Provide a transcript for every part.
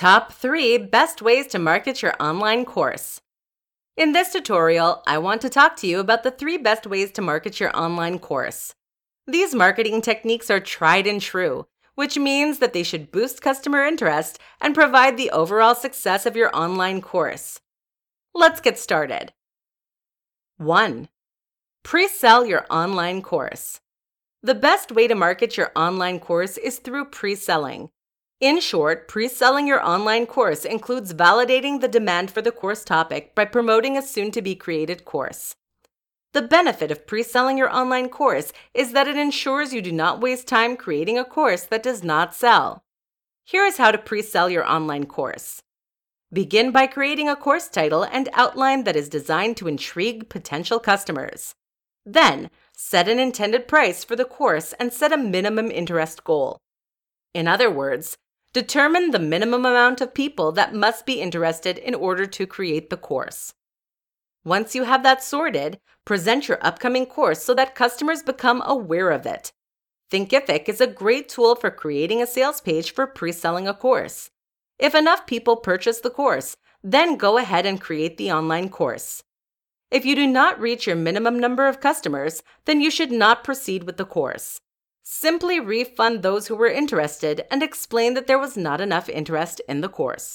Top 3 Best Ways to Market Your Online Course. In this tutorial, I want to talk to you about the 3 best ways to market your online course. These marketing techniques are tried and true, which means that they should boost customer interest and provide the overall success of your online course. Let's get started. 1. Pre-sell your online course. The best way to market your online course is through pre-selling. In short, pre-selling your online course includes validating the demand for the course topic by promoting a soon-to-be-created course. The benefit of pre-selling your online course is that it ensures you do not waste time creating a course that does not sell. Here is how to pre-sell your online course. Begin by creating a course title and outline that is designed to intrigue potential customers. Then, set an intended price for the course and set a minimum interest goal. In other words, determine the minimum amount of people that must be interested in order to create the course. Once you have that sorted, present your upcoming course so that customers become aware of it. Thinkific is a great tool for creating a sales page for pre-selling a course. If enough people purchase the course, then go ahead and create the online course. If you do not reach your minimum number of customers, then you should not proceed with the course. Simply refund those who were interested and explain that there was not enough interest in the course.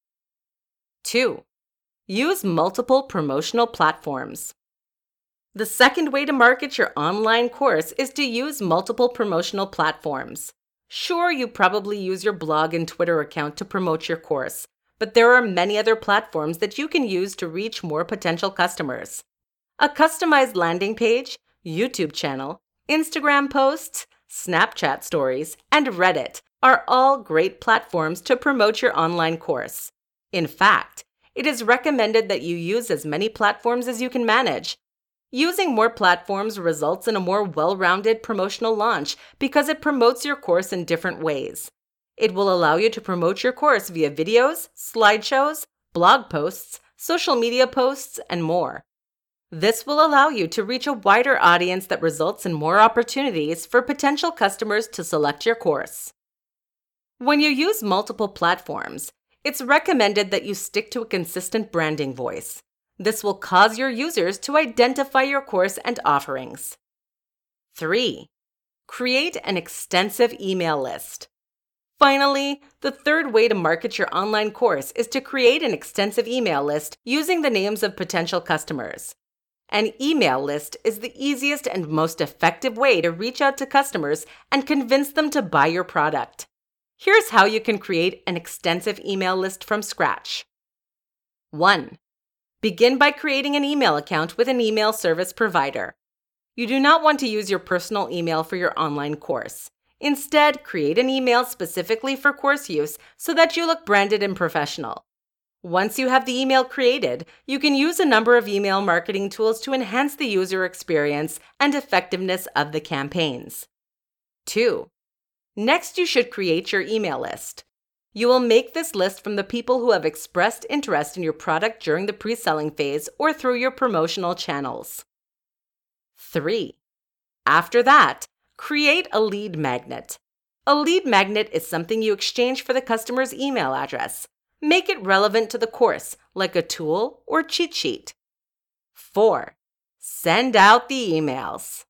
2. Use multiple promotional platforms. The second way to market your online course is to use multiple promotional platforms. Sure, you probably use your blog and Twitter account to promote your course, but there are many other platforms that you can use to reach more potential customers. A customized landing page, YouTube channel, Instagram posts, Snapchat stories, and Reddit are all great platforms to promote your online course. In fact, it is recommended that you use as many platforms as you can manage. Using more platforms results in a more well-rounded promotional launch because it promotes your course in different ways. It will allow you to promote your course via videos, slideshows, blog posts, social media posts, and more. This will allow you to reach a wider audience that results in more opportunities for potential customers to select your course. When you use multiple platforms, it's recommended that you stick to a consistent branding voice. This will cause your users to identify your course and offerings. 3. Create an extensive email list. Finally, the third way to market your online course is to create an extensive email list using the names of potential customers. An email list is the easiest and most effective way to reach out to customers and convince them to buy your product. Here's how you can create an extensive email list from scratch. 1. Begin by creating an email account with an email service provider. You do not want to use your personal email for your online course. Instead, create an email specifically for course use so that you look branded and professional. Once you have the email created, you can use a number of email marketing tools to enhance the user experience and effectiveness of the campaigns. 2. Next, you should create your email list. You will make this list from the people who have expressed interest in your product during the pre-selling phase or through your promotional channels. 3. After that, create a lead magnet. A lead magnet is something you exchange for the customer's email address. Make it relevant to the course, like a tool or cheat sheet. 4. Send out the emails.